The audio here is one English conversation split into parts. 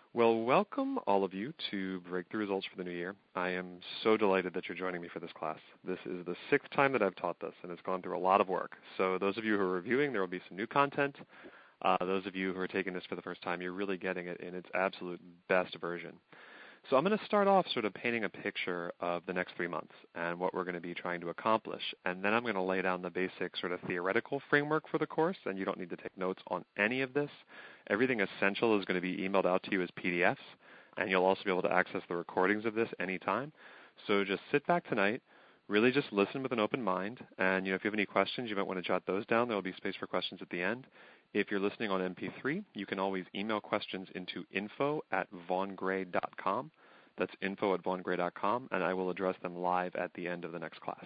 Well, welcome all of you to Breakthrough Results for the New Year. I am so delighted that you're joining me for this class. This is the sixth time that I've taught this, and it's gone through a lot of work. So those of you who are reviewing, there will be some new content. Those of you who are taking this for the first time, you're really getting it in its absolute best version. So I'm going to start off sort of painting a picture of the next 3 months and what we're going to be trying to accomplish. And then I'm going to lay down the basic sort of theoretical framework for the course, and you don't need to take notes on any of this. Everything essential is going to be emailed out to you as PDFs, and you'll also be able to access the recordings of this anytime. So just sit back tonight, really just listen with an open mind, and if you have any questions, you might want to jot those down. There will be space for questions at the end. If you're listening on MP3, you can always email questions into info@vaughngray.com. That's info@vaughngray.com, and I will address them live at the end of the next class.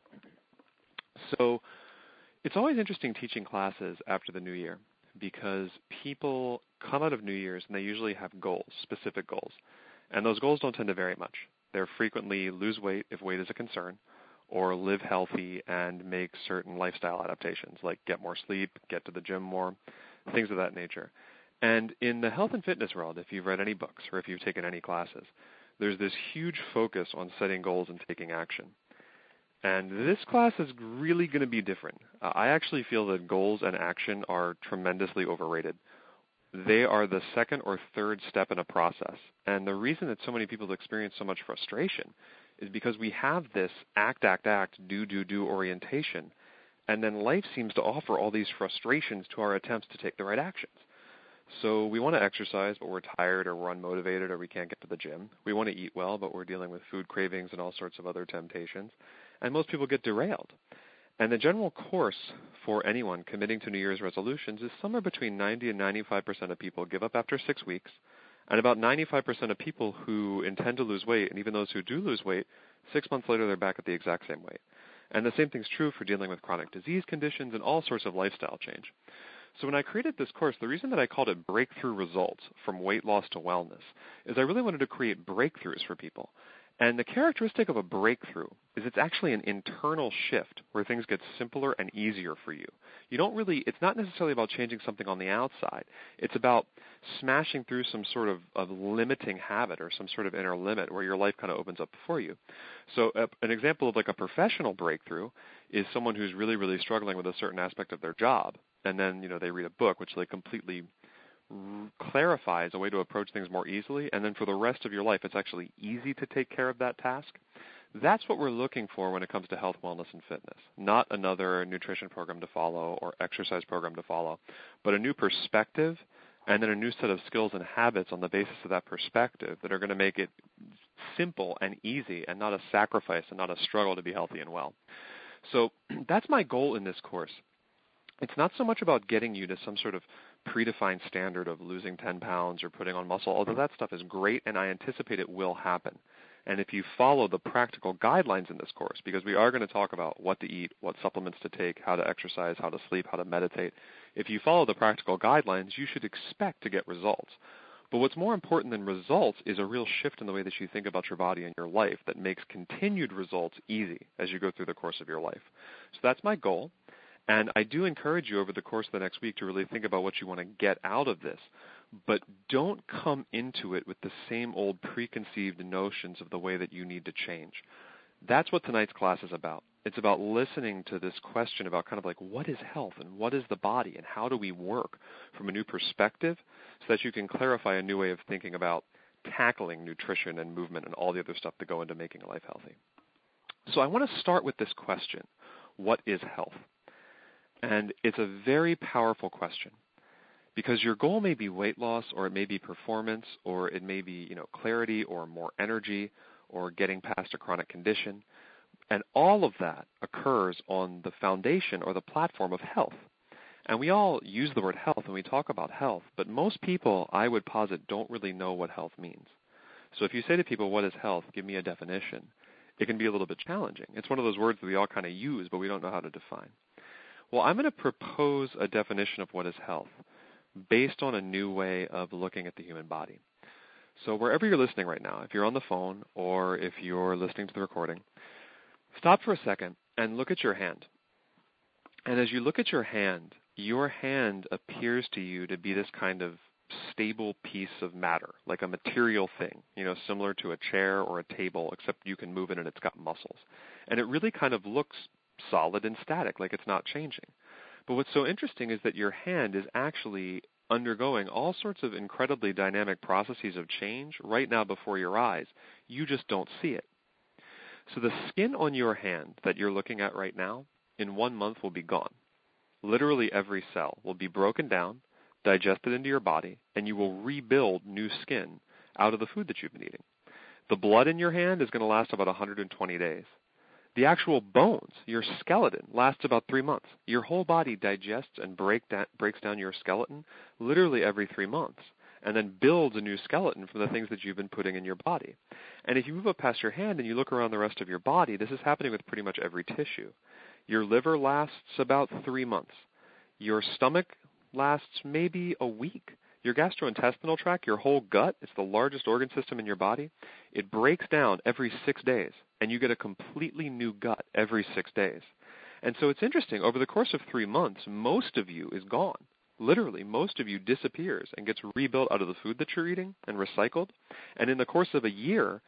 So it's always interesting teaching classes after the new year because people come out of New Year's and they usually have goals, specific goals. And those goals don't tend to vary much. They're frequently lose weight if weight is a concern, or live healthy and make certain lifestyle adaptations, like get more sleep, get to the gym more, things of that nature. And in the health and fitness world, if you've read any books or if you've taken any classes, there's this huge focus on setting goals and taking action. And this class is really going to be different. I actually feel that goals and action are tremendously overrated. They are the second or third step in a process. And the reason that so many people experience so much frustration is because we have this act, do orientation, and then life seems to offer all these frustrations to our attempts to take the right actions. So we want to exercise, but we're tired or we're unmotivated or we can't get to the gym. We want to eat well, but we're dealing with food cravings and all sorts of other temptations. And most people get derailed. And the general course for anyone committing to New Year's resolutions is somewhere between 90 and 95% of people give up after 6 weeks, and about 95% of people who intend to lose weight, and even those who do lose weight, 6 months later they're back at the exact same weight. And the same thing's true for dealing with chronic disease conditions and all sorts of lifestyle change. So when I created this course, the reason that I called it Breakthrough Results from Weight Loss to Wellness is I really wanted to create breakthroughs for people. And the characteristic of a breakthrough is it's actually an internal shift where things get simpler and easier for you. It's not necessarily about changing something on the outside. It's about smashing through some sort of limiting habit or some sort of inner limit where your life kind of opens up before you. So an example of like a professional breakthrough is someone who's really, really struggling with a certain aspect of their job. And then, they read a book which like completely clarifies a way to approach things more easily, and then for the rest of your life it's actually easy to take care of that task. That's what we're looking for when it comes to health, wellness, and fitness. Not another nutrition program to follow or exercise program to follow, but a new perspective and then a new set of skills and habits on the basis of that perspective that are going to make it simple and easy and not a sacrifice and not a struggle to be healthy and well. So that's my goal in this course. It's not so much about getting you to some sort of predefined standard of losing 10 pounds or putting on muscle, although that stuff is great and I anticipate it will happen. And if you follow the practical guidelines in this course, because we are going to talk about what to eat, what supplements to take, how to exercise, how to sleep, how to meditate, if you follow the practical guidelines, you should expect to get results. But what's more important than results is a real shift in the way that you think about your body and your life that makes continued results easy as you go through the course of your life. So that's my goal. And I do encourage you over the course of the next week to really think about what you want to get out of this. But don't come into it with the same old preconceived notions of the way that you need to change. That's what tonight's class is about. It's about listening to this question about kind of like what is health and what is the body and how do we work from a new perspective so that you can clarify a new way of thinking about tackling nutrition and movement and all the other stuff that go into making a life healthy. So I want to start with this question, what is health? And it's a very powerful question because your goal may be weight loss or it may be performance or it may be, clarity or more energy or getting past a chronic condition. And all of that occurs on the foundation or the platform of health. And we all use the word health and we talk about health, but most people, I would posit, don't really know what health means. So if you say to people, what is health? Give me a definition. It can be a little bit challenging. It's one of those words that we all kind of use, but we don't know how to define. Well, I'm going to propose a definition of what is health based on a new way of looking at the human body. So wherever you're listening right now, if you're on the phone or if you're listening to the recording, stop for a second and look at your hand. And as you look at your hand appears to you to be this kind of stable piece of matter, like a material thing, similar to a chair or a table, except you can move it and it's got muscles. And it really kind of looks solid and static, like it's not changing. But what's so interesting is that your hand is actually undergoing all sorts of incredibly dynamic processes of change right now before your eyes. You just don't see it. So the skin on your hand that you're looking at right now, in 1 month will be gone. Literally every cell will be broken down, digested into your body, and you will rebuild new skin out of the food that you've been eating. The blood in your hand is going to last about 120 days. The actual bones, your skeleton, lasts about 3 months. Your whole body digests and breaks down your skeleton literally every 3 months, and then builds a new skeleton from the things that you've been putting in your body. And if you move up past your hand and you look around the rest of your body, this is happening with pretty much every tissue. Your liver lasts about 3 months. Your stomach lasts maybe a week. Your gastrointestinal tract, your whole gut, it's the largest organ system in your body. It breaks down every 6 days, and you get a completely new gut every 6 days. And so it's interesting. Over the course of 3 months, most of you is gone. Literally, most of you disappears and gets rebuilt out of the food that you're eating and recycled. And in the course of a year,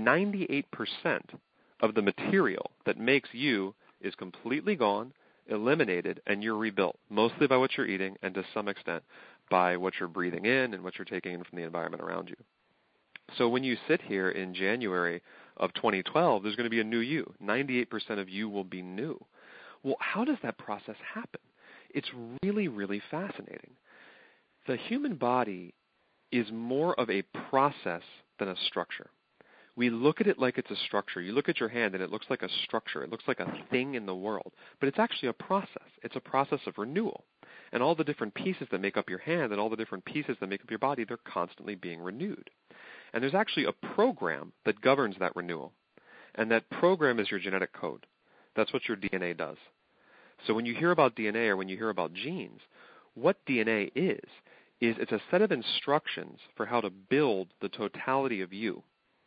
98% of the material that makes you is completely gone, eliminated, and you're rebuilt, mostly by what you're eating and to some extent by what you're breathing in and what you're taking in from the environment around you. So when you sit here in January of 2012, there's going to be a new you. 98% of you will be new. Well, how does that process happen? It's really, really fascinating. The human body is more of a process than a structure. We look at it like it's a structure. You look at your hand and it looks like a structure. It looks like a thing in the world. But it's actually a process. It's a process of renewal. And all the different pieces that make up your hand and all the different pieces that make up your body, they're constantly being renewed. And there's actually a program that governs that renewal. And that program is your genetic code. That's what your DNA does. So when you hear about DNA or when you hear about genes, what DNA is it's a set of instructions for how to build the totality of you.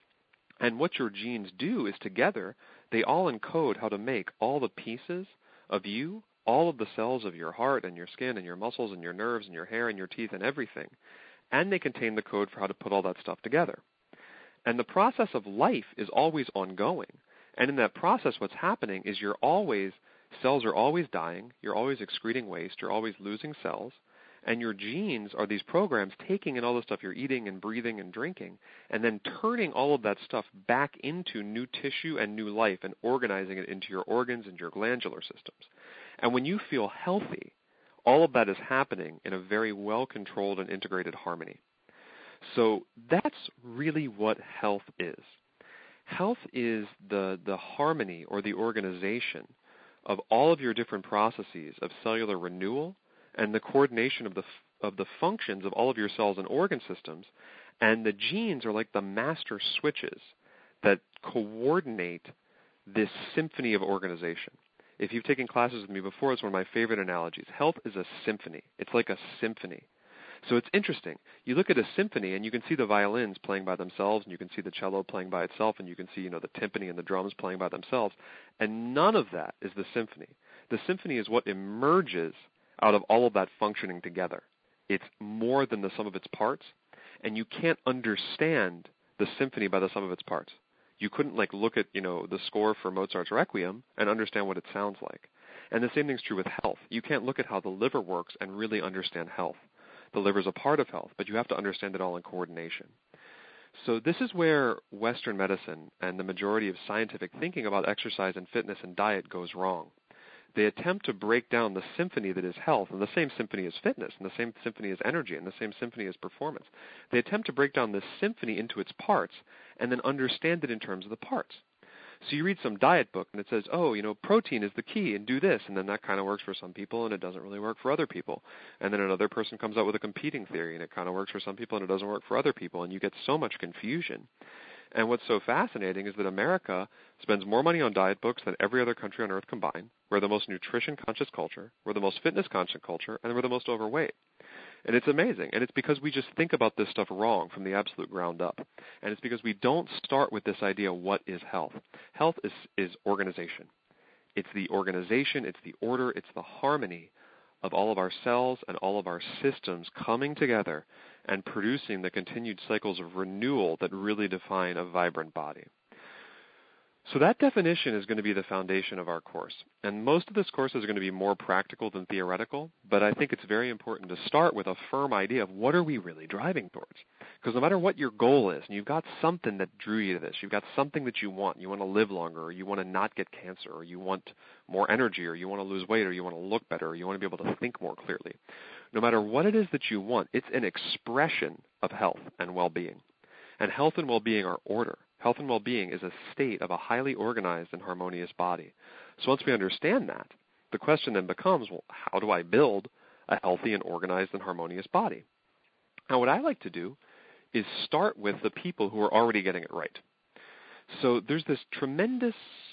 And what your genes do is together, they all encode how to make all the pieces of you, all of the cells of your heart and your skin and your muscles and your nerves and your hair and your teeth and everything. And they contain the code for how to put all that stuff together. And the process of life is always ongoing. And in that process, what's happening is cells are always dying, you're always excreting waste, you're always losing cells, and your genes are these programs taking in all the stuff you're eating and breathing and drinking, and then turning all of that stuff back into new tissue and new life and organizing it into your organs and your glandular systems. And when you feel healthy, all of that is happening in a very well-controlled and integrated harmony. So that's really what health is. Health is the harmony or the organization of all of your different processes of cellular renewal and the coordination of the functions of all of your cells and organ systems. And the genes are like the master switches that coordinate this symphony of organization. If you've taken classes with me before, it's one of my favorite analogies. Health is a symphony. It's like a symphony. So it's interesting. You look at a symphony and you can see the violins playing by themselves, and you can see the cello playing by itself, and you can see, the timpani and the drums playing by themselves. And none of that is the symphony. The symphony is what emerges out of all of that functioning together. It's more than the sum of its parts, and you can't understand the symphony by the sum of its parts. You couldn't look at, the score for Mozart's Requiem and understand what it sounds like. And the same thing's true with health. You can't look at how the liver works and really understand health. The liver's a part of health, but you have to understand it all in coordination. So this is where Western medicine and the majority of scientific thinking about exercise and fitness and diet goes wrong. They attempt to break down the symphony that is health, and the same symphony is fitness, and the same symphony is energy, and the same symphony is performance. They attempt to break down this symphony into its parts and then understand it in terms of the parts. So you read some diet book and it says, protein is the key and do this, and then that kind of works for some people and it doesn't really work for other people. And then another person comes out with a competing theory and it kind of works for some people and it doesn't work for other people, and you get so much confusion. And what's so fascinating is that America spends more money on diet books than every other country on earth combined. We're the most nutrition-conscious culture, we're the most fitness-conscious culture, and we're the most overweight. And it's amazing. And it's because we just think about this stuff wrong from the absolute ground up. And it's because we don't start with this idea, what is health? Health is organization. It's the organization, it's the order, it's the harmony of all of our cells and all of our systems coming together and producing the continued cycles of renewal that really define a vibrant body. So that definition is going to be the foundation of our course. And most of this course is going to be more practical than theoretical, but I think it's very important to start with a firm idea of what are we really driving towards. Because no matter what your goal is, and you've got something that drew you to this, you've got something that you want to live longer, or you want to not get cancer, or you want more energy, or you want to lose weight, or you want to look better, or you want to be able to think more clearly. No matter what it is that you want, it's an expression of health and well-being. And health and well-being are order. Health and well-being is a state of a highly organized and harmonious body. So once we understand that, the question then becomes, well, how do I build a healthy and organized and harmonious body? Now, what I like to do is start with the people who are already getting it right. So there's this tremendous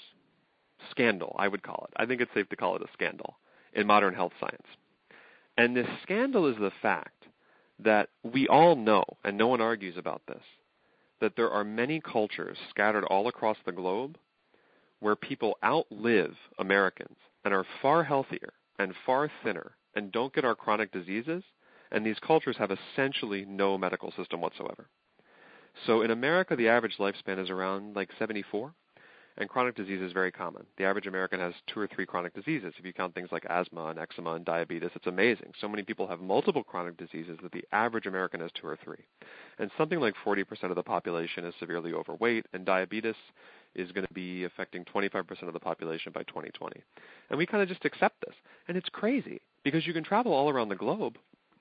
scandal, I would call it. I think it's safe to call it a scandal in modern health science. And this scandal is the fact that we all know, and no one argues about this, that there are many cultures scattered all across the globe where people outlive Americans and are far healthier and far thinner and don't get our chronic diseases, and these cultures have essentially no medical system whatsoever. So in America, the average lifespan is around like 74, and chronic disease is very common. The average American has 2 or 3 chronic diseases. If you count things like asthma and eczema and diabetes, it's amazing. So many people have multiple chronic diseases that the average American has 2 or 3. And something like 40% of the population is severely overweight, and diabetes is going to be affecting 25% of the population by 2020. And we kind of just accept this. And it's crazy, because you can travel all around the globe,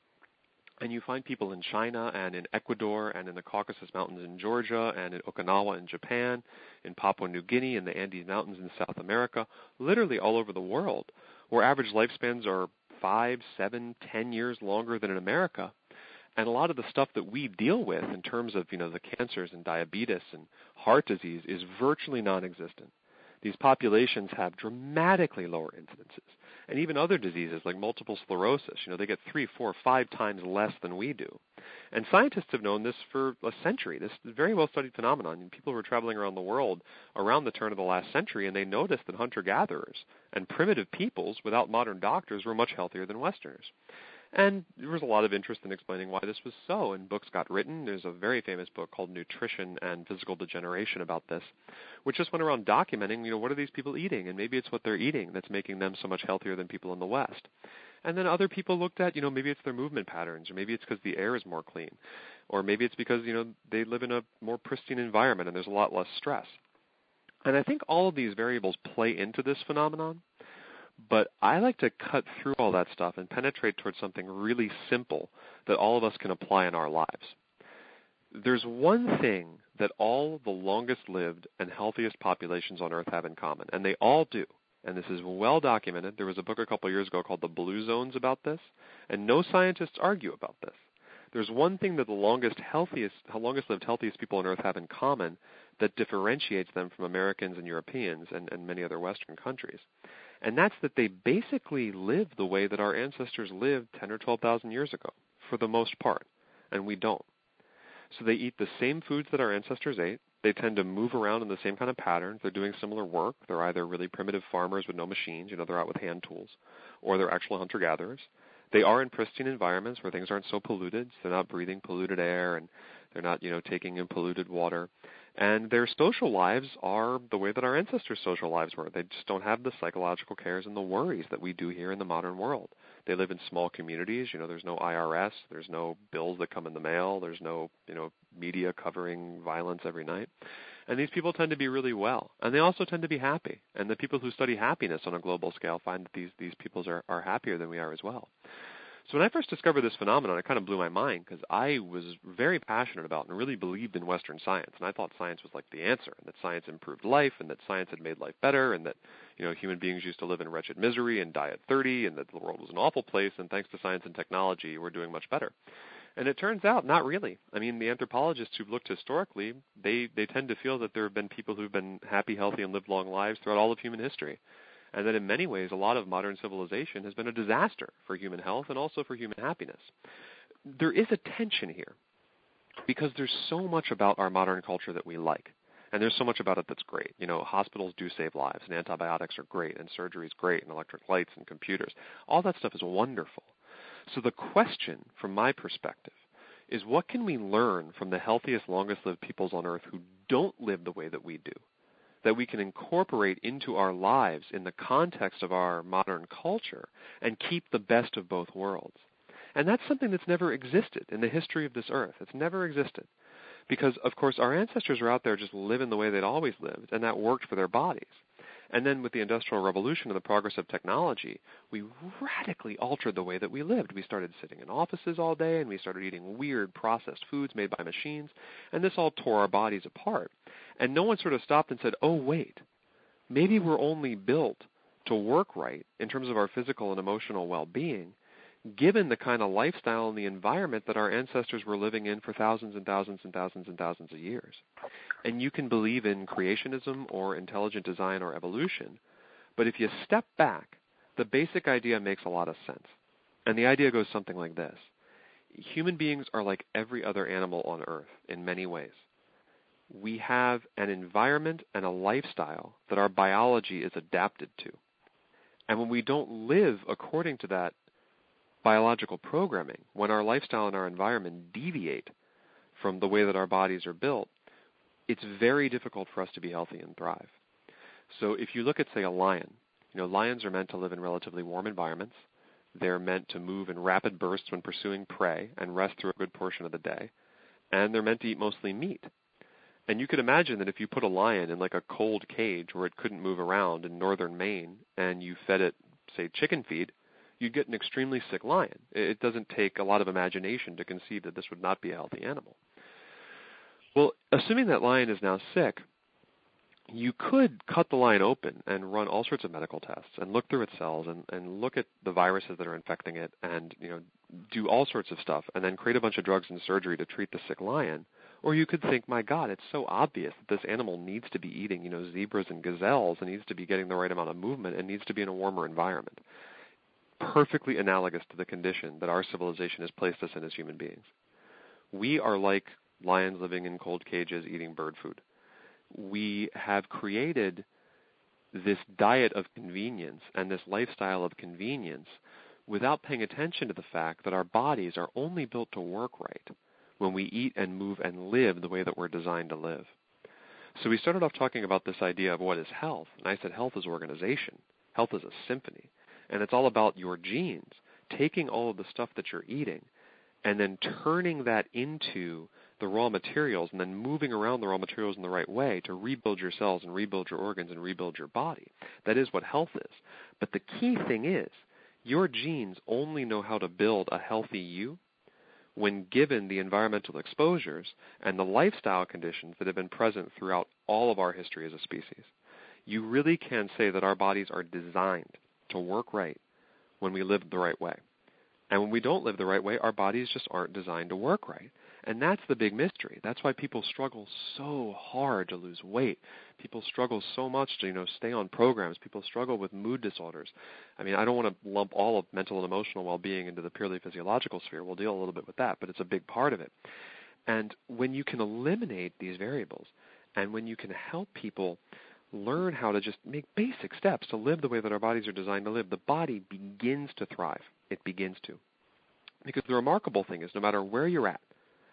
and you find people in China and in Ecuador and in the Caucasus Mountains in Georgia and in Okinawa in Japan, in Papua New Guinea, in the Andes Mountains in South America, literally all over the world, where average lifespans are 5, 7, 10 years longer than in America. And a lot of the stuff that we deal with in terms of, the cancers and diabetes and heart disease is virtually non-existent. These populations have dramatically lower incidences. And even other diseases like multiple sclerosis, they get 3, 4, 5 times less than we do. And scientists have known this for a century. This is a very well-studied phenomenon. And people were traveling around the world around the turn of the last century, and they noticed that hunter-gatherers and primitive peoples without modern doctors were much healthier than Westerners. And there was a lot of interest in explaining why this was so, and books got written. There's a very famous book called Nutrition and Physical Degeneration about this, which just went around documenting, what are these people eating? And maybe it's what they're eating that's making them so much healthier than people in the West. And then other people looked at, maybe it's their movement patterns, or maybe it's because the air is more clean, or maybe it's because, they live in a more pristine environment and there's a lot less stress. And I think all of these variables play into this phenomenon. But I like to cut through all that stuff and penetrate towards something really simple that all of us can apply in our lives. There's one thing that all the longest-lived and healthiest populations on Earth have in common, and they all do, and this is well documented. There was a book a couple years ago called The Blue Zones about this, and no scientists argue about this. There's one thing that the longest-lived, healthiest people on Earth have in common that differentiates them from Americans and Europeans and many other Western countries. And that's that they basically live the way that our ancestors lived 10 or 12,000 years ago, for the most part, and we don't. So they eat the same foods that our ancestors ate. They tend to move around in the same kind of patterns. They're doing similar work. They're either really primitive farmers with no machines, they're out with hand tools, or they're actual hunter-gatherers. They are in pristine environments where things aren't so polluted, so they're not breathing polluted air, and they're not, taking in polluted water. And their social lives are the way that our ancestors' social lives were. They just don't have the psychological cares and the worries that we do here in the modern world. They live in small communities. There's no IRS. There's no bills that come in the mail. There's no, media covering violence every night. And these people tend to be really well. And they also tend to be happy. And the people who study happiness on a global scale find that these peoples are happier than we are as well. So when I first discovered this phenomenon, it kind of blew my mind because I was very passionate about and really believed in Western science. And I thought science was like the answer, and that science improved life, and that science had made life better, and that human beings used to live in wretched misery and die at 30, and that the world was an awful place, and thanks to science and technology, we're doing much better. And it turns out, not really. I mean, the anthropologists who've looked historically, they tend to feel that there have been people who've been happy, healthy, and lived long lives throughout all of human history. And that in many ways, a lot of modern civilization has been a disaster for human health and also for human happiness. There is a tension here because there's so much about our modern culture that we like. And there's so much about it that's great. Hospitals do save lives, and antibiotics are great, and surgery is great, and electric lights and computers. All that stuff is wonderful. So the question, from my perspective, is what can we learn from the healthiest, longest-lived peoples on Earth who don't live the way that we do, that we can incorporate into our lives in the context of our modern culture and keep the best of both worlds. And that's something that's never existed in the history of this Earth. It's never existed. Because, of course, our ancestors were out there just living the way they'd always lived, and that worked for their bodies. And then with the Industrial Revolution and the progress of technology, we radically altered the way that we lived. We started sitting in offices all day, and we started eating weird processed foods made by machines, and this all tore our bodies apart. And no one sort of stopped and said, oh, wait, maybe we're only built to work right in terms of our physical and emotional well-being, given the kind of lifestyle and the environment that our ancestors were living in for thousands and thousands and thousands and thousands of years. And you can believe in creationism or intelligent design or evolution, but if you step back, the basic idea makes a lot of sense. And the idea goes something like this. Human beings are like every other animal on Earth in many ways. We have an environment and a lifestyle that our biology is adapted to. And when we don't live according to that biological programming, when our lifestyle and our environment deviate from the way that our bodies are built, it's very difficult for us to be healthy and thrive. So if you look at, say, a lion, lions are meant to live in relatively warm environments. They're meant to move in rapid bursts when pursuing prey and rest through a good portion of the day. And they're meant to eat mostly meat. And you could imagine that if you put a lion in like a cold cage where it couldn't move around in northern Maine and you fed it, say, chicken feed, you'd get an extremely sick lion. It doesn't take a lot of imagination to conceive that this would not be a healthy animal. Well, assuming that lion is now sick, you could cut the lion open and run all sorts of medical tests and look through its cells and look at the viruses that are infecting it and do all sorts of stuff and then create a bunch of drugs and surgery to treat the sick lion. Or you could think, my God, it's so obvious that this animal needs to be eating zebras and gazelles and needs to be getting the right amount of movement and needs to be in a warmer environment. Perfectly analogous to the condition that our civilization has placed us in as human beings. We are like lions living in cold cages eating bird food. We have created this diet of convenience and this lifestyle of convenience without paying attention to the fact that our bodies are only built to work right when we eat and move and live the way that we're designed to live. So we started off talking about this idea of what is health, and I said health is organization. Health is a symphony. And it's all about your genes, taking all of the stuff that you're eating and then turning that into the raw materials and then moving around the raw materials in the right way to rebuild your cells and rebuild your organs and rebuild your body. That is what health is. But the key thing is your genes only know how to build a healthy you when given the environmental exposures and the lifestyle conditions that have been present throughout all of our history as a species. You really can say that our bodies are designed to work right when we live the right way. And when we don't live the right way, our bodies just aren't designed to work right. And that's the big mystery. That's why people struggle so hard to lose weight. People struggle so much to, stay on programs. People struggle with mood disorders. I mean, I don't want to lump all of mental and emotional well-being into the purely physiological sphere. We'll deal a little bit with that, but it's a big part of it. And when you can eliminate these variables, and when you can help people learn how to just make basic steps to live the way that our bodies are designed to live, the body begins to thrive. It begins to. Because the remarkable thing is, no matter where you're at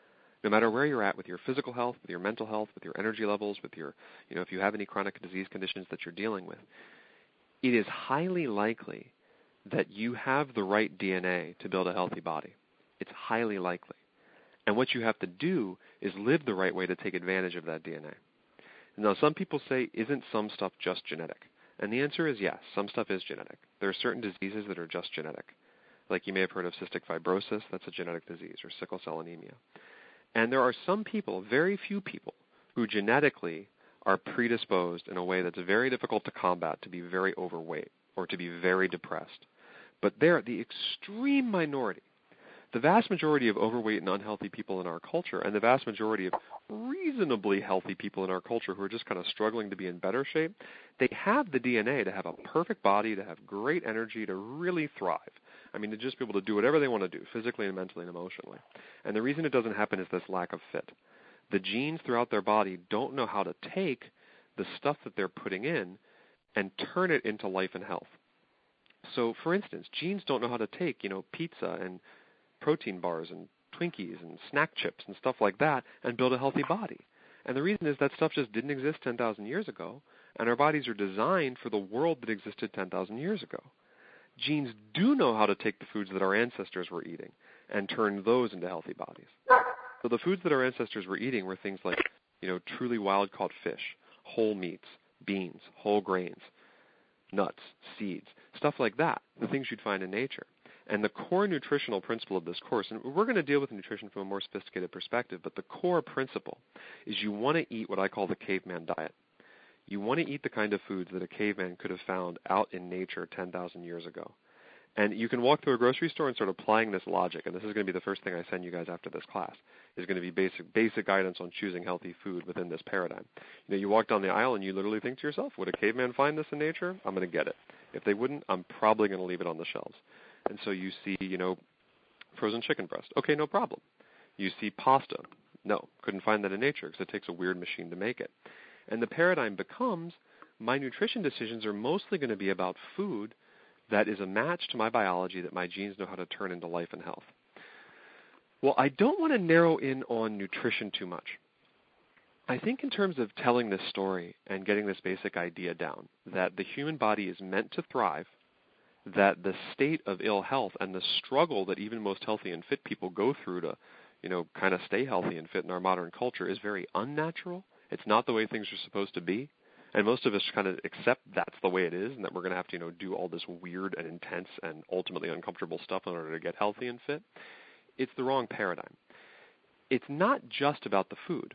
with your physical health, with your mental health, with your energy levels, with your, if you have any chronic disease conditions that you're dealing with, it is highly likely that you have the right DNA to build a healthy body. It's highly likely. And what you have to do is live the right way to take advantage of that DNA. Now, some people say, isn't some stuff just genetic? And the answer is yes, some stuff is genetic. There are certain diseases that are just genetic. Like you may have heard of cystic fibrosis, that's a genetic disease, or sickle cell anemia. And there are some people, very few people, who genetically are predisposed in a way that's very difficult to combat to be very overweight or to be very depressed. But they're the extreme minority. The vast majority of overweight and unhealthy people in our culture, and the vast majority of reasonably healthy people in our culture who are just kind of struggling to be in better shape, they have the DNA to have a perfect body, to have great energy, to really thrive. I mean, to just be able to do whatever they want to do, physically and mentally and emotionally. And the reason it doesn't happen is this lack of fit. The genes throughout their body don't know how to take the stuff that they're putting in and turn it into life and health. So, for instance, genes don't know how to take, pizza and protein bars and Twinkies and snack chips and stuff like that and build a healthy body. And the reason is that stuff just didn't exist 10,000 years ago, and our bodies are designed for the world that existed 10,000 years ago. Genes do know how to take the foods that our ancestors were eating and turn those into healthy bodies. So the foods that our ancestors were eating were things like, truly wild-caught fish, whole meats, beans, whole grains, nuts, seeds, stuff like that, the things you'd find in nature. And the core nutritional principle of this course, and we're going to deal with nutrition from a more sophisticated perspective, but the core principle is you want to eat what I call the caveman diet. You want to eat the kind of foods that a caveman could have found out in nature 10,000 years ago. And you can walk through a grocery store and start applying this logic, and this is going to be the first thing I send you guys after this class, is going to be basic guidance on choosing healthy food within this paradigm. You walk down the aisle and you literally think to yourself, would a caveman find this in nature? I'm going to get it. If they wouldn't, I'm probably going to leave it on the shelves. And so you see, frozen chicken breast. Okay, no problem. You see pasta. No, couldn't find that in nature because it takes a weird machine to make it. And the paradigm becomes my nutrition decisions are mostly going to be about food that is a match to my biology that my genes know how to turn into life and health. Well, I don't want to narrow in on nutrition too much. I think in terms of telling this story and getting this basic idea down, that the human body is meant to thrive, that the state of ill health and the struggle that even most healthy and fit people go through to, kind of stay healthy and fit in our modern culture is very unnatural. It's not the way things are supposed to be. And most of us kind of accept that's the way it is and that we're going to have to, do all this weird and intense and ultimately uncomfortable stuff in order to get healthy and fit. It's the wrong paradigm. It's not just about the food.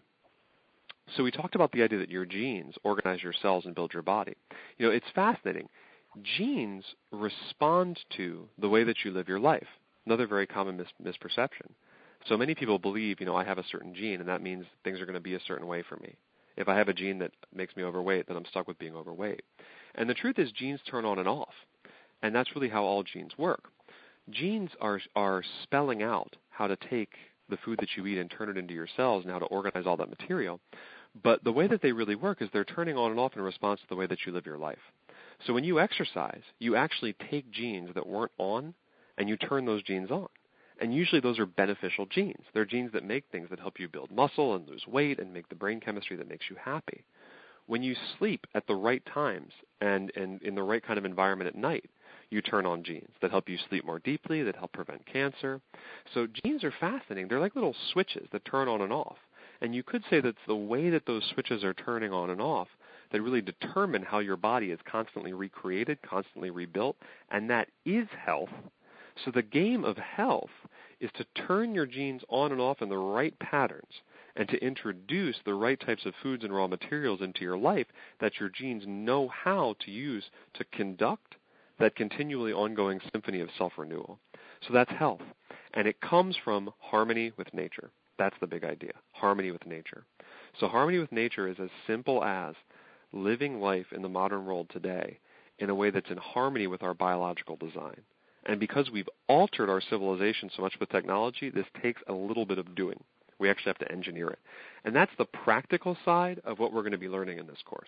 So we talked about the idea that your genes organize your cells and build your body. It's fascinating. Genes respond to the way that you live your life. Another very common misperception. So many people believe, I have a certain gene, and that means things are going to be a certain way for me. If I have a gene that makes me overweight, then I'm stuck with being overweight. And the truth is genes turn on and off, and that's really how all genes work. Genes are spelling out how to take the food that you eat and turn it into your cells and how to organize all that material. But the way that they really work is they're turning on and off in response to the way that you live your life. So when you exercise, you actually take genes that weren't on and you turn those genes on. And usually those are beneficial genes. They're genes that make things that help you build muscle and lose weight and make the brain chemistry that makes you happy. When you sleep at the right times and in the right kind of environment at night, you turn on genes that help you sleep more deeply, that help prevent cancer. So genes are fascinating. They're like little switches that turn on and off. And you could say that it's the way that those switches are turning on and off that really determine how your body is constantly recreated, constantly rebuilt, and that is health. So the game of health is to turn your genes on and off in the right patterns and to introduce the right types of foods and raw materials into your life that your genes know how to use to conduct that continually ongoing symphony of self-renewal. So that's health. And it comes from harmony with nature. That's the big idea, harmony with nature. So harmony with nature is as simple as living life in the modern world today in a way that's in harmony with our biological design. And because we've altered our civilization so much with technology, this takes a little bit of doing. We actually have to engineer it. And that's the practical side of what we're going to be learning in this course.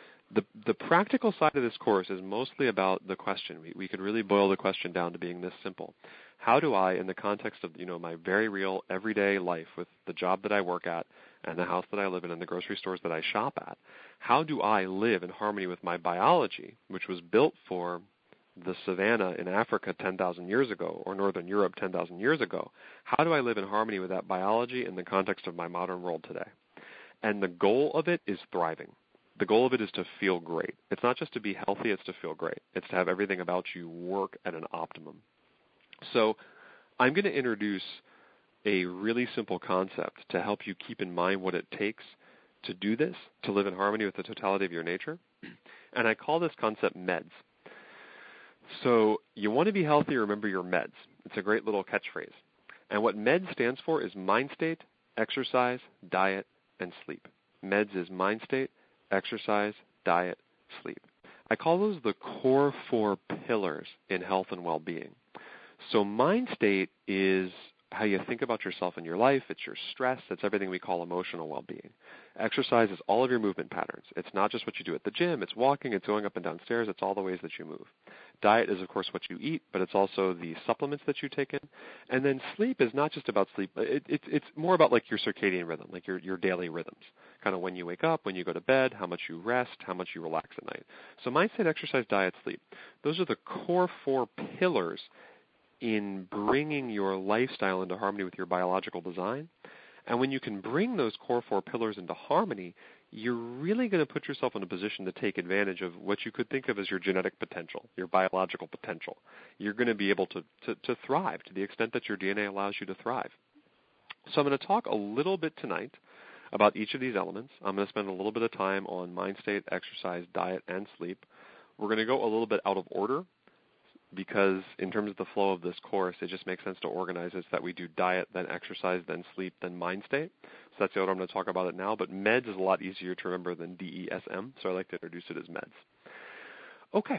The practical side of this course is mostly about the question. We could really boil the question down to being this simple. How do I, in the context of my very real everyday life with the job that I work at and the house that I live in and the grocery stores that I shop at, how do I live in harmony with my biology, which was built for the savanna in Africa 10,000 years ago or Northern Europe 10,000 years ago? How do I live in harmony with that biology in the context of my modern world today? And the goal of it is thriving. The goal of it is to feel great. It's not just to be healthy, it's to feel great. It's to have everything about you work at an optimum. So I'm going to introduce a really simple concept to help you keep in mind what it takes to do this, to live in harmony with the totality of your nature. And I call this concept MEDS. So you want to be healthy, remember your meds. It's a great little catchphrase. And what MEDS stands for is mind state, exercise, diet, and sleep. MEDS is mind state, exercise, diet, sleep. I call those the core 4 pillars in health and well-being. So mind state is how you think about yourself and your life. It's your stress. It's everything we call emotional well-being. Exercise is all of your movement patterns. It's not just what you do at the gym. It's walking. It's going up and down stairs. It's all the ways that you move. Diet is, of course, what you eat, but it's also the supplements that you take in. And then sleep is not just about sleep. It's more about like your circadian rhythm, like your daily rhythms, kind of when you wake up, when you go to bed, how much you rest, how much you relax at night. So mindset, exercise, diet, sleep. Those are the core 4 pillars in bringing your lifestyle into harmony with your biological design. And when you can bring those core 4 pillars into harmony, you're really going to put yourself in a position to take advantage of what you could think of as your genetic potential, your biological potential. You're going to be able to thrive to the extent that your DNA allows you to thrive. So I'm going to talk a little bit tonight about each of these elements. I'm going to spend a little bit of time on mind state, exercise, diet, and sleep. We're going to go a little bit out of order, because in terms of the flow of this course, it just makes sense to organize it so that we do diet, then exercise, then sleep, then mind state. So that's the order I'm going to talk about it now. But meds is a lot easier to remember than DESM, so I like to introduce it as meds. Okay.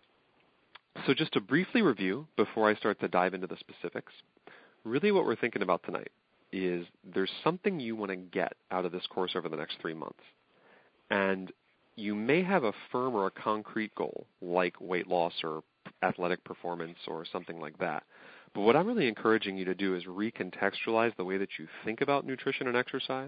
So just to briefly review before I start to dive into the specifics, really what we're thinking about tonight is there's something you want to get out of this course over the next 3 months. And you may have a firm or a concrete goal, like weight loss or athletic performance or something like that. But what I'm really encouraging you to do is recontextualize the way that you think about nutrition and exercise.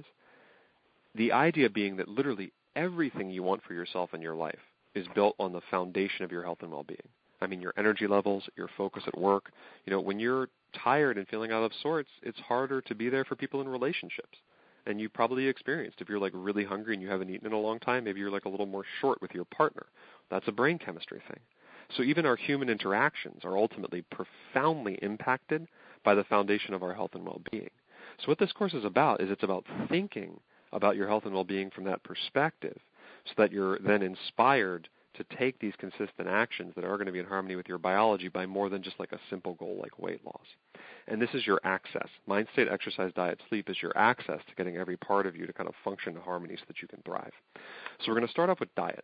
The idea being that literally everything you want for yourself in your life is built on the foundation of your health and well-being. I mean, your energy levels, your focus at work. You know, when you're tired and feeling out of sorts, it's harder to be there for people in relationships. And you probably experienced, if you're like really hungry and you haven't eaten in a long time, maybe you're like a little more short with your partner. That's a brain chemistry thing. So even our human interactions are ultimately profoundly impacted by the foundation of our health and well-being. So what this course is about is it's about thinking about your health and well-being from that perspective so that you're then inspired to take these consistent actions that are going to be in harmony with your biology by more than just like a simple goal like weight loss. And this is your access. Mind state, exercise, diet, sleep is your access to getting every part of you to kind of function in harmony so that you can thrive. So we're going to start off with diet.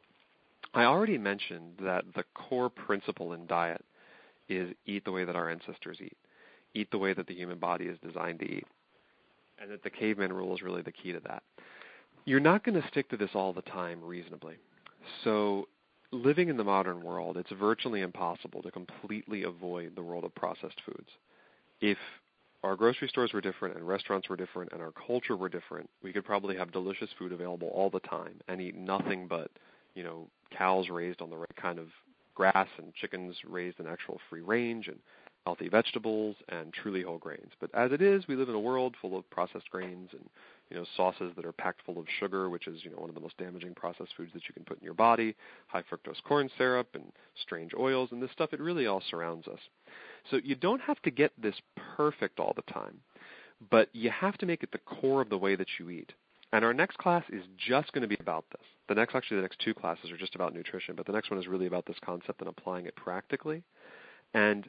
I already mentioned that the core principle in diet is eat the way that our ancestors eat. Eat the way that the human body is designed to eat. And that the caveman rule is really the key to that. You're not going to stick to this all the time reasonably. So living in the modern world, it's virtually impossible to completely avoid the world of processed foods. If our grocery stores were different and restaurants were different and our culture were different, we could probably have delicious food available all the time and eat nothing but, cows raised on the right kind of grass and chickens raised in actual free range and healthy vegetables and truly whole grains. But as it is, we live in a world full of processed grains and, sauces that are packed full of sugar, which is, one of the most damaging processed foods that you can put in your body, high fructose corn syrup and strange oils and this stuff. It really all surrounds us. So you don't have to get this perfect all the time, but you have to make it the core of the way that you eat. And our next class is just going to be about this. The next 2 classes are just about nutrition, but the next one is really about this concept and applying it practically. And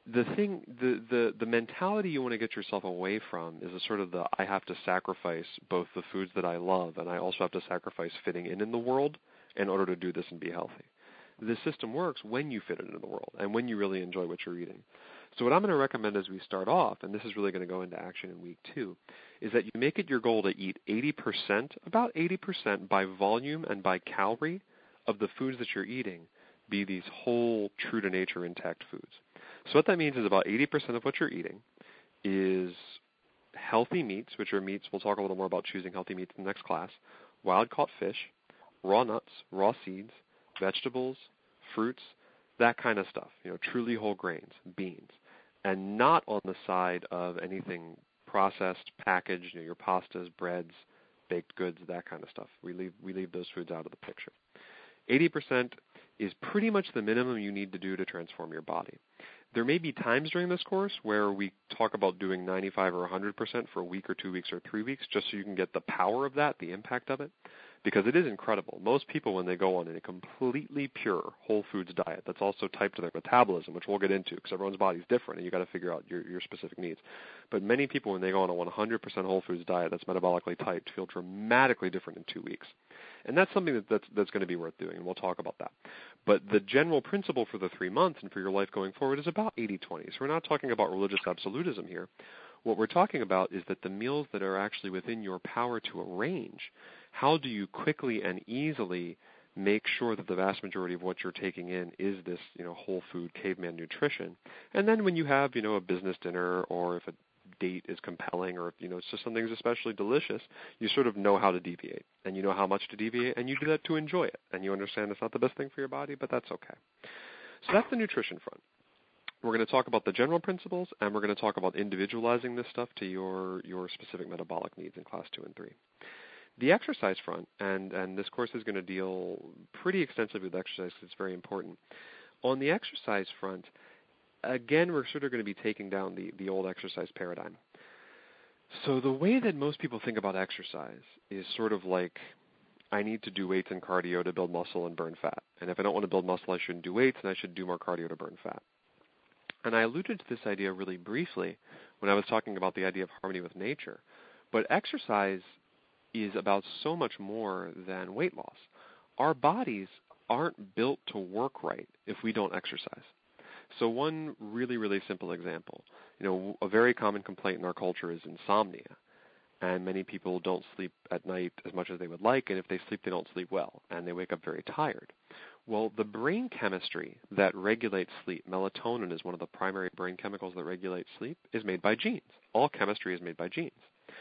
the mentality you want to get yourself away from is a sort of the I have to sacrifice both the foods that I love and I also have to sacrifice fitting in the world in order to do this and be healthy. This system works when you fit it into the world and when you really enjoy what you're eating. So what I'm going to recommend as we start off, and this is really going to go into action in week 2, is that you make it your goal to eat about 80% by volume and by calorie of the foods that you're eating be these whole, true to nature, intact foods. So what that means is about 80% of what you're eating is healthy meats, which are meats. We'll talk a little more about choosing healthy meats in the next class, wild-caught fish, raw nuts, raw seeds, vegetables, fruits, that kind of stuff, truly whole grains, beans, and not on the side of anything processed, packaged, your pastas, breads, baked goods, that kind of stuff. We leave those foods out of the picture. 80% is pretty much the minimum you need to do to transform your body. There may be times during this course where we talk about doing 95 or 100% for a week or 2 weeks or 3 weeks just so you can get the power of that, the impact of it. because it is incredible. Most people, when they go on a completely pure whole foods diet that's also typed to their metabolism, which we'll get into because everyone's body's different and you got to figure out your specific needs. But many people, when they go on a 100% whole foods diet that's metabolically typed, feel dramatically different in 2 weeks. And that's something that's going to be worth doing, and we'll talk about that. But the general principle for the 3 months and for your life going forward is about 80-20. So we're not talking about religious absolutism here. What we're talking about is that the meals that are actually within your power to arrange, how do you quickly and easily make sure that the vast majority of what you're taking in is this, whole food caveman nutrition? And then when you have, a business dinner, or if a date is compelling, or if, it's just something's especially delicious, you sort of know how to deviate, and you know how much to deviate, and you do that to enjoy it. And you understand it's not the best thing for your body, but that's okay. So that's the nutrition front. We're going to talk about the general principles, and we're going to talk about individualizing this stuff to your specific metabolic needs in class 2 and 3. The exercise front, and this course is going to deal pretty extensively with exercise because it's very important. On the exercise front, again, we're sort of going to be taking down the old exercise paradigm. So the way that most people think about exercise is sort of like, I need to do weights and cardio to build muscle and burn fat. And if I don't want to build muscle, I shouldn't do weights, and I should do more cardio to burn fat. And I alluded to this idea really briefly when I was talking about the idea of harmony with nature. But exercise is about so much more than weight loss. Our bodies aren't built to work right if we don't exercise. So one really, really simple example, a very common complaint in our culture is insomnia. And many people don't sleep at night as much as they would like, and if they sleep, they don't sleep well, and they wake up very tired. Well, the brain chemistry that regulates sleep, melatonin is one of the primary brain chemicals that regulate sleep, is made by genes. All chemistry is made by genes.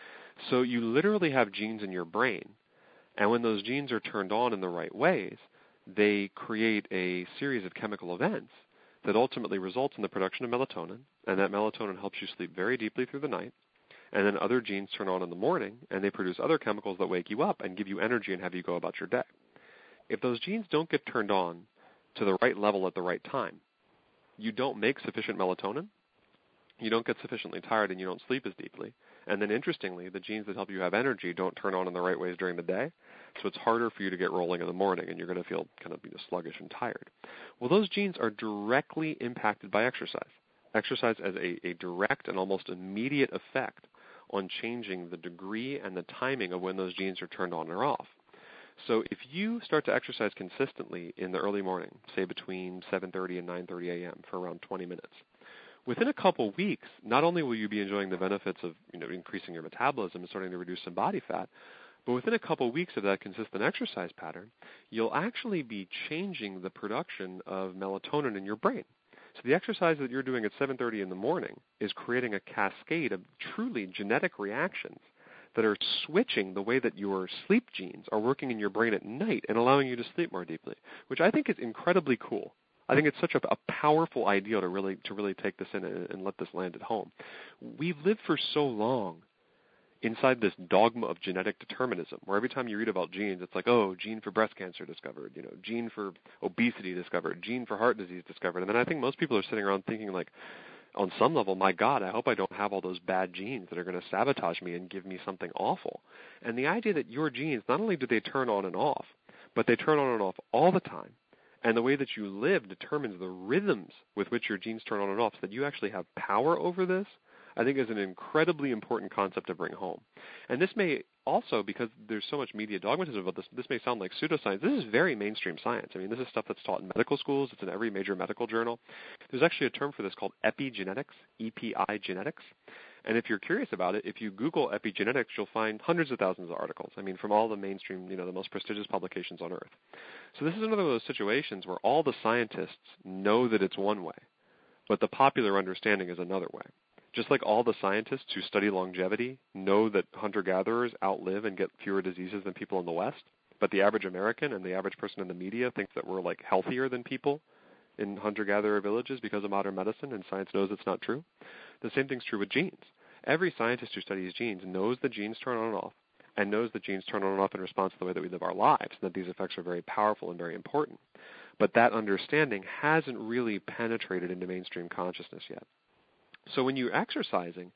So you literally have genes in your brain, and when those genes are turned on in the right ways, they create a series of chemical events that ultimately results in the production of melatonin, and that melatonin helps you sleep very deeply through the night. And then other genes turn on in the morning, and they produce other chemicals that wake you up and give you energy and have you go about your day. If those genes don't get turned on to the right level at the right time, you don't make sufficient melatonin, you don't get sufficiently tired, and you don't sleep as deeply. And then interestingly, the genes that help you have energy don't turn on in the right ways during the day, so it's harder for you to get rolling in the morning, and you're going to feel kind of sluggish and tired. Well, those genes are directly impacted by exercise. Exercise has a direct and almost immediate effect on changing the degree and the timing of when those genes are turned on or off. So if you start to exercise consistently in the early morning, say between 7:30 and 9:30 a.m. for around 20 minutes, within a couple weeks, not only will you be enjoying the benefits of increasing your metabolism and starting to reduce some body fat, but within a couple weeks of that consistent exercise pattern, you'll actually be changing the production of melatonin in your brain. So the exercise that you're doing at 7:30 in the morning is creating a cascade of truly genetic reactions that are switching the way that your sleep genes are working in your brain at night and allowing you to sleep more deeply, which I think is incredibly cool. I think it's such a powerful idea to really take this in and let this land at home. We've lived for so long inside this dogma of genetic determinism, where every time you read about genes, it's like, oh, gene for breast cancer discovered, gene for obesity discovered, gene for heart disease discovered. And then I think most people are sitting around thinking, like, on some level, my God, I hope I don't have all those bad genes that are going to sabotage me and give me something awful. And the idea that your genes, not only do they turn on and off, but they turn on and off all the time. And the way that you live determines the rhythms with which your genes turn on and off, so that you actually have power over this, I think is an incredibly important concept to bring home. And this may also, because there's so much media dogmatism about this may sound like pseudoscience. This is very mainstream science. I mean, this is stuff that's taught in medical schools. It's in every major medical journal. There's actually a term for this called epigenetics, EPI genetics. And if you're curious about it, if you Google epigenetics, you'll find hundreds of thousands of articles. I mean, from all the mainstream, the most prestigious publications on Earth. So this is another of those situations where all the scientists know that it's one way, but the popular understanding is another way. Just like all the scientists who study longevity know that hunter-gatherers outlive and get fewer diseases than people in the West, but the average American and the average person in the media thinks that we're like healthier than people in hunter-gatherer villages because of modern medicine, and science knows it's not true. The same thing's true with genes. Every scientist who studies genes knows that genes turn on and off, and knows that genes turn on and off in response to the way that we live our lives, and that these effects are very powerful and very important. But that understanding hasn't really penetrated into mainstream consciousness yet. So when you're exercising,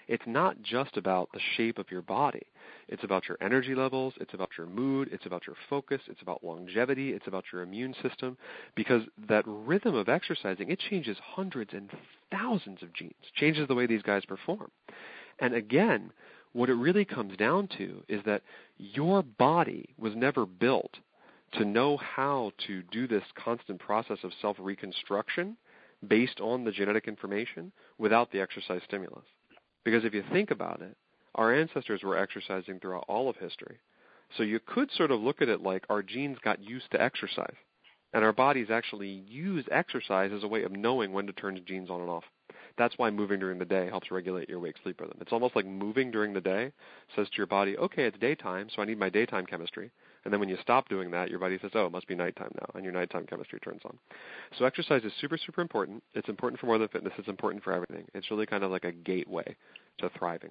it's not just about the shape of your body. It's about your energy levels, it's about your mood, it's about your focus, it's about longevity, it's about your immune system, because that rhythm of exercising, it changes hundreds and thousands of genes, changes the way these guys perform. And again, what it really comes down to is that your body was never built to know how to do this constant process of self-reconstruction based on the genetic information without the exercise stimulus. Because if you think about it, our ancestors were exercising throughout all of history. So you could sort of look at it like our genes got used to exercise, and our bodies actually use exercise as a way of knowing when to turn the genes on and off. That's why moving during the day helps regulate your wake-sleep rhythm. It's almost like moving during the day says to your body, okay, it's daytime, so I need my daytime chemistry. And then when you stop doing that, your body says, oh, it must be nighttime now, and your nighttime chemistry turns on. So exercise is super, super important. It's important for more than fitness. It's important for everything. It's really kind of like a gateway to thriving.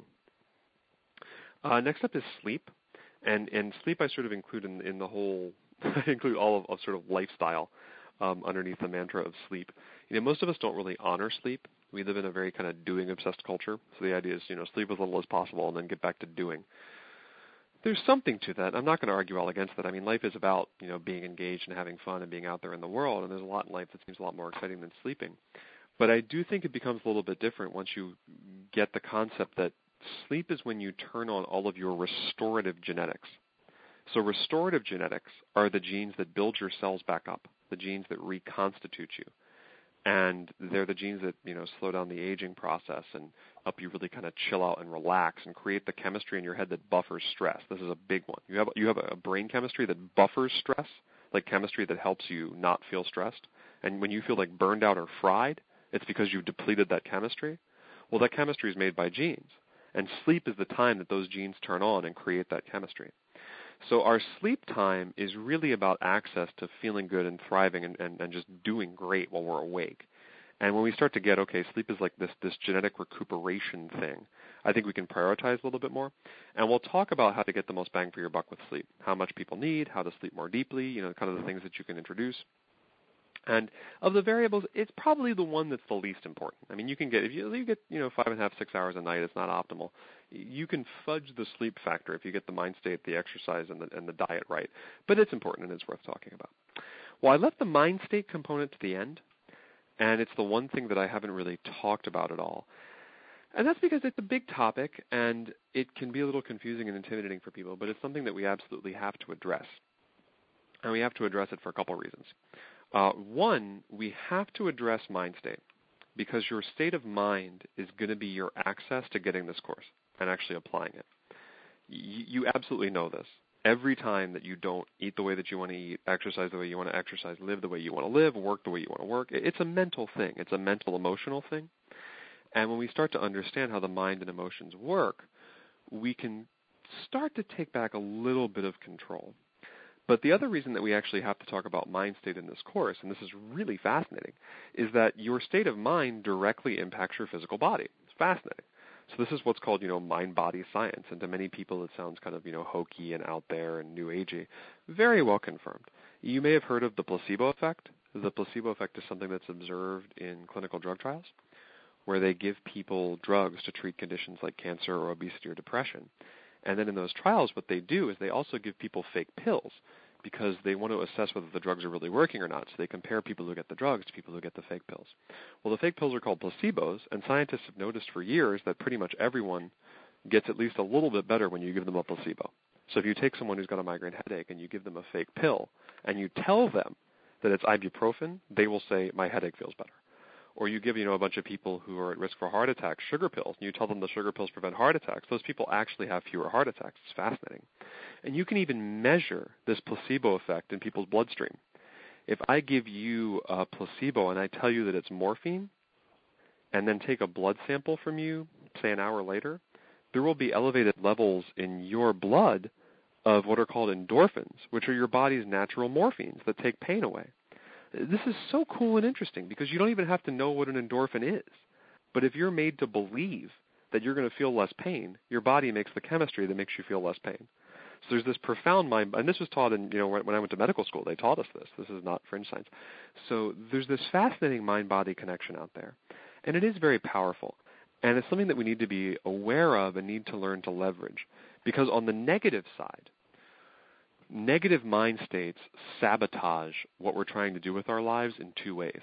Next up is sleep. And sleep I sort of include in the whole, I include all of sort of lifestyle underneath the mantra of sleep. Most of us don't really honor sleep. We live in a very kind of doing-obsessed culture. So the idea is, sleep as little as possible and then get back to doing. There's something to that. I'm not going to argue all against that. I mean, life is about, being engaged and having fun and being out there in the world, and there's a lot in life that seems a lot more exciting than sleeping. But I do think it becomes a little bit different once you get the concept that sleep is when you turn on all of your restorative genetics. So restorative genetics are the genes that build your cells back up, the genes that reconstitute you. And they're the genes that, slow down the aging process and help you really kind of chill out and relax and create the chemistry in your head that buffers stress. This is a big one. You have a brain chemistry that buffers stress, like chemistry that helps you not feel stressed. And when you feel like burned out or fried, it's because you've depleted that chemistry. Well, that chemistry is made by genes. And sleep is the time that those genes turn on and create that chemistry. So our sleep time is really about access to feeling good and thriving and just doing great while we're awake. And when we start to get, okay, sleep is like this genetic recuperation thing, I think we can prioritize a little bit more. And we'll talk about how to get the most bang for your buck with sleep, how much people need, how to sleep more deeply, kind of the things that you can introduce. And of the variables, it's probably the one that's the least important. I mean, you can get, if you get, 5.5, 6 hours a night, it's not optimal. You can fudge the sleep factor if you get the mind state, the exercise, and the diet right. But it's important and it's worth talking about. Well, I left the mind state component to the end, and it's the one thing that I haven't really talked about at all. And that's because it's a big topic, and it can be a little confusing and intimidating for people, but it's something that we absolutely have to address. And we have to address it for a couple of reasons. One, we have to address mind state because your state of mind is going to be your access to getting this course and actually applying it. You absolutely know this. Every time that you don't eat the way that you want to eat, exercise the way you want to exercise, live the way you want to live, work the way you want to work, it's a mental thing. It's a mental, emotional thing. And when we start to understand how the mind and emotions work, we can start to take back a little bit of control. But the other reason that we actually have to talk about mind state in this course, and this is really fascinating, is that your state of mind directly impacts your physical body. It's fascinating. So this is what's called, mind-body science. And to many people it sounds kind of, hokey and out there and new agey. Very well confirmed. You may have heard of the placebo effect. The placebo effect is something that's observed in clinical drug trials where they give people drugs to treat conditions like cancer or obesity or depression. And then in those trials, what they do is they also give people fake pills because they want to assess whether the drugs are really working or not. So they compare people who get the drugs to people who get the fake pills. Well, the fake pills are called placebos, and scientists have noticed for years that pretty much everyone gets at least a little bit better when you give them a placebo. So if you take someone who's got a migraine headache and you give them a fake pill and you tell them that it's ibuprofen, they will say, my headache feels better. Or you give, a bunch of people who are at risk for heart attacks sugar pills, and you tell them the sugar pills prevent heart attacks. Those people actually have fewer heart attacks. It's fascinating. And you can even measure this placebo effect in people's bloodstream. If I give you a placebo and I tell you that it's morphine, and then take a blood sample from you, say an hour later, there will be elevated levels in your blood of what are called endorphins, which are your body's natural morphines that take pain away. This is so cool and interesting because you don't even have to know what an endorphin is. But if you're made to believe that you're going to feel less pain, your body makes the chemistry that makes you feel less pain. So there's this profound mind, and this was taught in, when I went to medical school, they taught us this. This is not fringe science. So there's this fascinating mind-body connection out there, and it is very powerful. And it's something that we need to be aware of and need to learn to leverage. Because on the negative side, negative mind states sabotage what we're trying to do with our lives in two ways.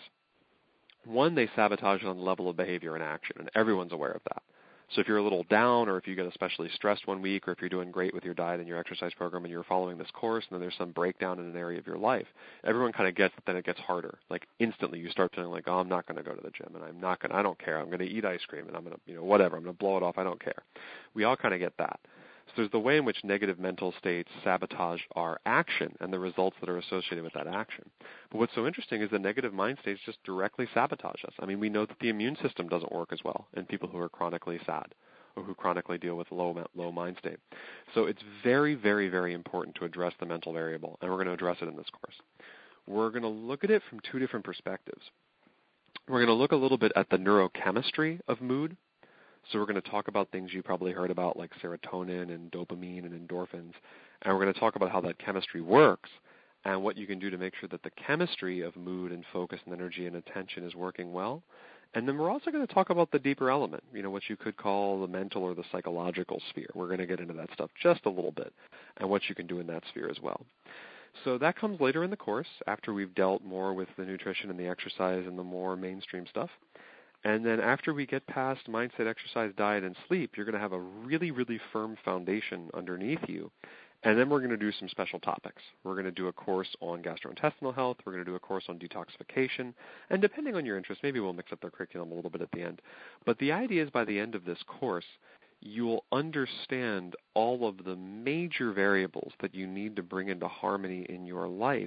One, they sabotage it on the level of behavior and action, and everyone's aware of that. So if you're a little down, or if you get especially stressed one week, or if you're doing great with your diet and your exercise program and you're following this course and then there's some breakdown in an area of your life, everyone kind of gets that then it gets harder. Like instantly you start feeling like, oh, I'm not going to go to the gym, and I don't care. I'm going to eat ice cream, and I'm going to, whatever. I'm going to blow it off. I don't care. We all kind of get that. So there's the way in which negative mental states sabotage our action and the results that are associated with that action. But what's so interesting is that negative mind states just directly sabotage us. I mean, we know that the immune system doesn't work as well in people who are chronically sad or who chronically deal with low mind state. So it's very, very, very important to address the mental variable, and we're going to address it in this course. We're going to look at it from two different perspectives. We're going to look a little bit at the neurochemistry of mood. So we're going to talk about things you probably heard about like serotonin and dopamine and endorphins, and we're going to talk about how that chemistry works and what you can do to make sure that the chemistry of mood and focus and energy and attention is working well. And then we're also going to talk about the deeper element, what you could call the mental or the psychological sphere. We're going to get into that stuff just a little bit and what you can do in that sphere as well. So that comes later in the course after we've dealt more with the nutrition and the exercise and the more mainstream stuff. And then after we get past mindset, exercise, diet, and sleep, you're going to have a really, really firm foundation underneath you. And then we're going to do some special topics. We're going to do a course on gastrointestinal health. We're going to do a course on detoxification. And depending on your interest, maybe we'll mix up the curriculum a little bit at the end. But the idea is by the end of this course, you'll understand all of the major variables that you need to bring into harmony in your life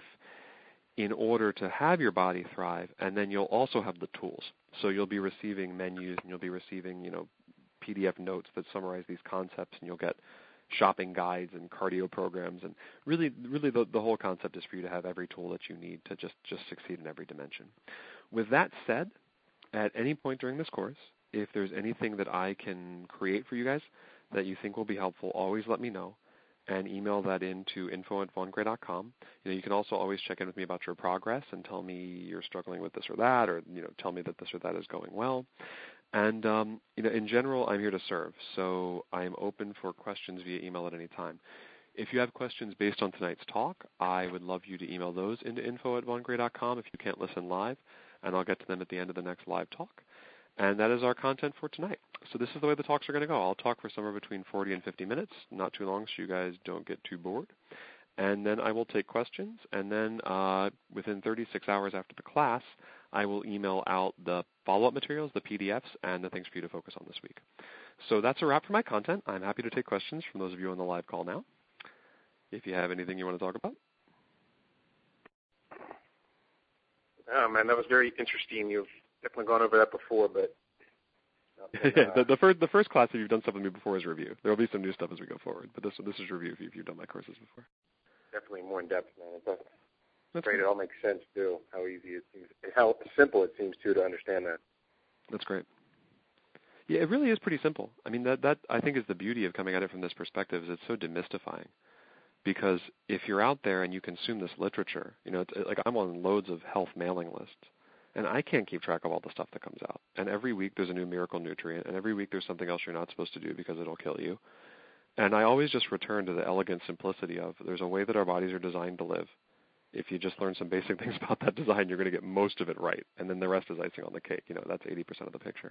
in order to have your body thrive, and then you'll also have the tools. So you'll be receiving menus, and you'll be receiving, PDF notes that summarize these concepts, and you'll get shopping guides and cardio programs, and really the whole concept is for you to have every tool that you need to just succeed in every dimension. With that said, at any point during this course, if there's anything that I can create for you guys that you think will be helpful, always let me know. And email that in to info@vongray.com. You can also always check in with me about your progress and tell me you're struggling with this or that, or tell me that this or that is going well. And in general, I'm here to serve, so I'm open for questions via email at any time. If you have questions based on tonight's talk, I would love you to email those into info@vongray.com if you can't listen live, and I'll get to them at the end of the next live talk. And that is our content for tonight. So this is the way the talks are going to go. I'll talk for somewhere between 40 and 50 minutes, not too long so you guys don't get too bored. And then I will take questions, and then within 36 hours after the class, I will email out the follow-up materials, the PDFs, and the things for you to focus on this week. So that's a wrap for my content. I'm happy to take questions from those of you on the live call now, if you have anything you want to talk about. Oh, man, that was very interesting. You've definitely gone over that before, but the first class, if you've done stuff with me before, is review. There will be some new stuff as we go forward, but this is review if you've done my courses before. Definitely more in depth, man. That's great. Great. It all makes sense too. How easy it seems, how simple it seems too to understand that. That's great. Yeah, it really is pretty simple. I mean, that I think is the beauty of coming at it from this perspective. Is it's so demystifying. Because if you're out there and you consume this literature, it's like I'm on loads of health mailing lists. And I can't keep track of all the stuff that comes out. And every week there's a new miracle nutrient, and every week there's something else you're not supposed to do because it'll kill you. And I always just return to the elegant simplicity of there's a way that our bodies are designed to live. If you just learn some basic things about that design, you're going to get most of it right. And then the rest is icing on the cake. That's 80% of the picture.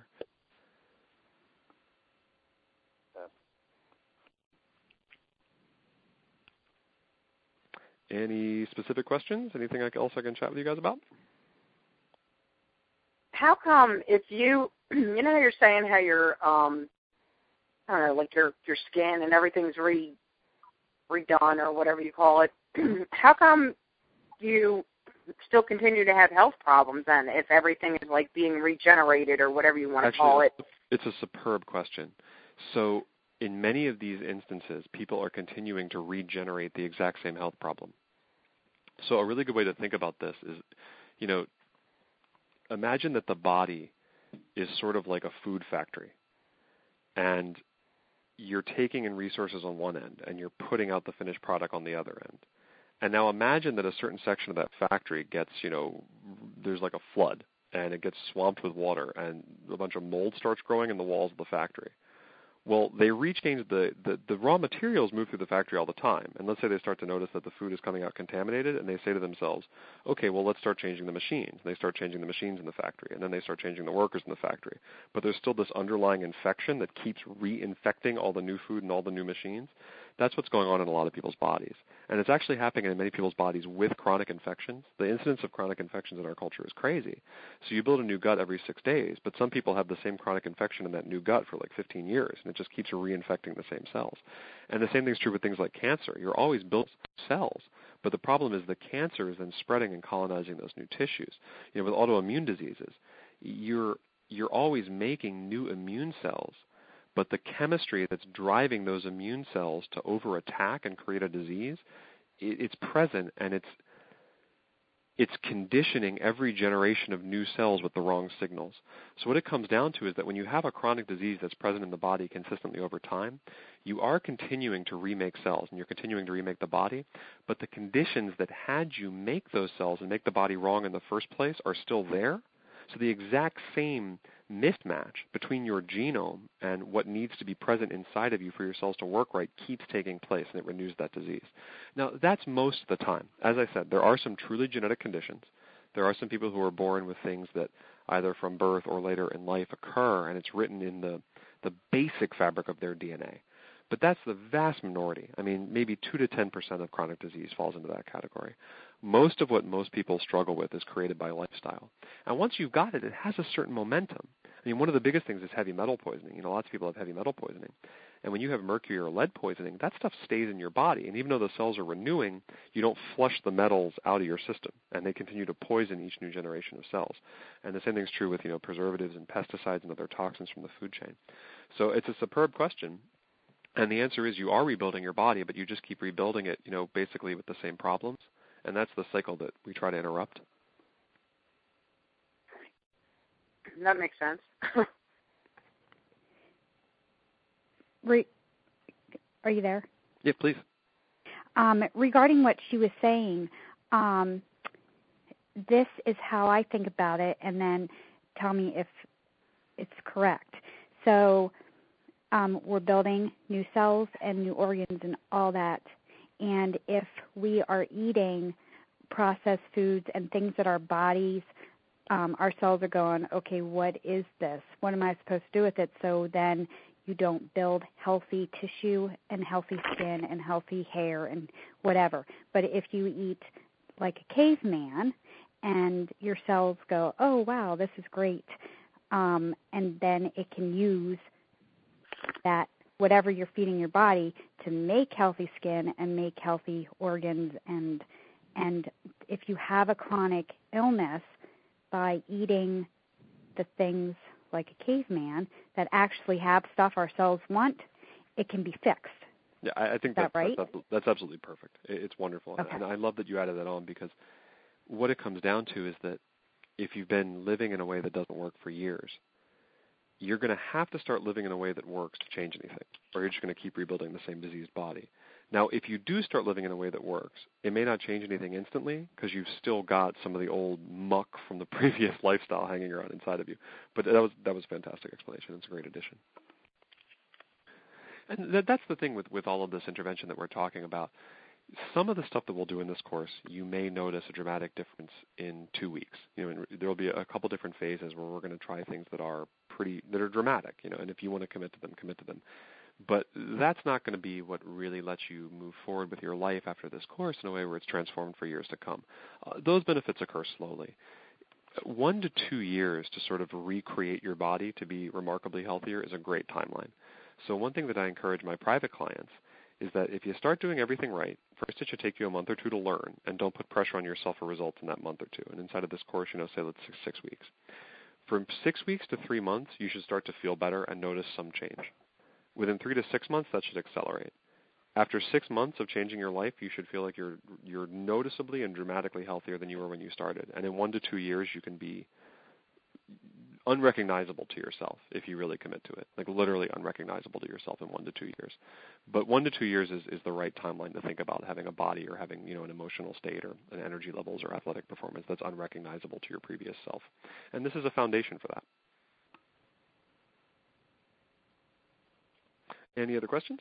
Any specific questions? Anything else I can chat with you guys about? How come if you you're saying how your I don't know, like your skin and everything's redone or whatever you call it, how come you still continue to have health problems then if everything is like being regenerated or whatever you want to call it? It's a superb question. So in many of these instances, people are continuing to regenerate the exact same health problem. So a really good way to think about this is, imagine that the body is sort of like a food factory, and you're taking in resources on one end, and you're putting out the finished product on the other end. And now imagine that a certain section of that factory gets, there's like a flood, and it gets swamped with water, and a bunch of mold starts growing in the walls of the factory. Well, they rechange the raw materials move through the factory all the time. And let's say they start to notice that the food is coming out contaminated, and they say to themselves, okay, well, let's start changing the machines. And they start changing the machines in the factory, and then they start changing the workers in the factory. But there's still this underlying infection that keeps reinfecting all the new food and all the new machines. That's what's going on in a lot of people's bodies. And it's actually happening in many people's bodies with chronic infections. The incidence of chronic infections in our culture is crazy. So you build a new gut every 6 days, but some people have the same chronic infection in that new gut for like 15 years, and it just keeps reinfecting the same cells. And the same thing's true with things like cancer. You're always building cells, but the problem is the cancer is then spreading and colonizing those new tissues. You know, with autoimmune diseases, you're always making new immune cells, but the chemistry that's driving those immune cells to overattack and create a disease, it's present, and it's conditioning every generation of new cells with the wrong signals. So what it comes down to is that when you have a chronic disease that's present in the body consistently over time, you are continuing to remake cells, and you're continuing to remake the body, but the conditions that had you make those cells and make the body wrong in the first place are still there. So the exact same mismatch between your genome and what needs to be present inside of you for your cells to work right keeps taking place, and it renews that disease. Now, that's most of the time. As I said, there are some truly genetic conditions. There are some people who are born with things that either from birth or later in life occur, and it's written in the basic fabric of their DNA. But that's the vast minority. I mean, maybe 2 to 10% of chronic disease falls into that category. Most of what most people struggle with is created by lifestyle. And once you've got it, it has a certain momentum. I mean, one of the biggest things is heavy metal poisoning. You know, lots of people have heavy metal poisoning. And when you have mercury or lead poisoning, that stuff stays in your body. And even though the cells are renewing, you don't flush the metals out of your system, and they continue to poison each new generation of cells. And the same thing's true with, you know, preservatives and pesticides and other toxins from the food chain. So it's a superb question. And the answer is you are rebuilding your body, but you just keep rebuilding it, you know, basically with the same problems. And that's the cycle that we try to interrupt. That makes sense. Are you there? Yeah, please. Regarding what she was saying, this is how I think about it, and then tell me if it's correct. So we're building new cells and new organs and all that. And if we are eating processed foods and things that our bodies, our cells are going, okay, what is this? What am I supposed to do with it? So then you don't build healthy tissue and healthy skin and healthy hair and whatever. But if you eat like a caveman and your cells go, oh, wow, this is great, and then it can use that whatever you're feeding your body to make healthy skin and make healthy organs. And if you have a chronic illness, by eating the things like a caveman that actually have stuff our cells want, it can be fixed. Yeah, I think that's right? That's absolutely perfect. It's wonderful. Okay. And I love that you added that on, because what it comes down to is that if you've been living in a way that doesn't work for years, you're going to have to start living in a way that works to change anything, or you're just going to keep rebuilding the same diseased body. Now, if you do start living in a way that works, it may not change anything instantly because you've still got some of the old muck from the previous lifestyle hanging around inside of you. But that was a fantastic explanation. It's a great addition. And that's the thing with all of this intervention that we're talking about. Some of the stuff that we'll do in this course, you may notice a dramatic difference in 2 weeks. You know, there will be a couple different phases where we're going to try things that are dramatic. You know, and if you want to commit to them, commit to them. But that's not going to be what really lets you move forward with your life after this course in a way where it's transformed for years to come. Those benefits occur slowly. 1 to 2 years to sort of recreate your body to be remarkably healthier is a great timeline. So one thing that I encourage my private clients is that if you start doing everything right, first it should take you a month or two to learn, and don't put pressure on yourself for results in that month or two. And inside of this course, you know, say let's 6 weeks. From 6 weeks to 3 months, you should start to feel better and notice some change. Within 3 to 6 months, that should accelerate. After 6 months of changing your life, you should feel like you're noticeably and dramatically healthier than you were when you started. And in 1 to 2 years, you can be unrecognizable to yourself if you really commit to it, like literally unrecognizable to yourself in 1 to 2 years. But 1 to 2 years is the right timeline to think about having a body or having, an emotional state or an energy levels or athletic performance that's unrecognizable to your previous self. And this is a foundation for that. Any other questions?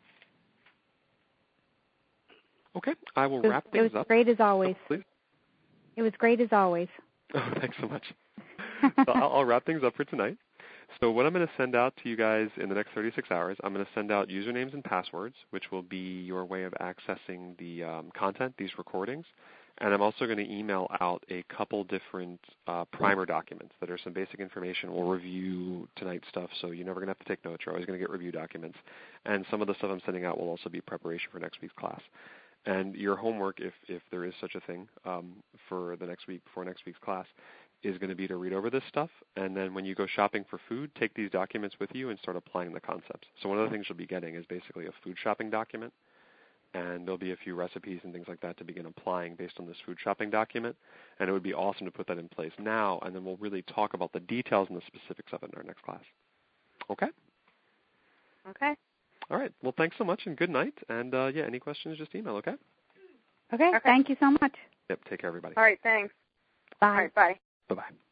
Okay, I will wrap things up. It was great as always. Oh, please. It was great as always. Oh, thanks so much. So I'll wrap things up for tonight. So what I'm going to send out to you guys in the next 36 hours, I'm going to send out usernames and passwords, which will be your way of accessing the content, these recordings. And I'm also going to email out a couple different primer documents that are some basic information. We'll review tonight's stuff, so you're never going to have to take notes. You're always going to get review documents. And some of the stuff I'm sending out will also be preparation for next week's class. And your homework, if there is such a thing, for the next week, before next week's class, is going to be to read over this stuff. And then when you go shopping for food, take these documents with you and start applying the concepts. So one of the things you'll be getting is basically a food shopping document. And there'll be a few recipes and things like that to begin applying based on this food shopping document. And it would be awesome to put that in place now, and then we'll really talk about the details and the specifics of it in our next class. Okay? Okay. All right. Well, thanks so much, and good night. And, any questions, just email, okay? Okay. Thank you so much. Yep, take care, everybody. All right, thanks. Bye. All right, bye. Bye-bye.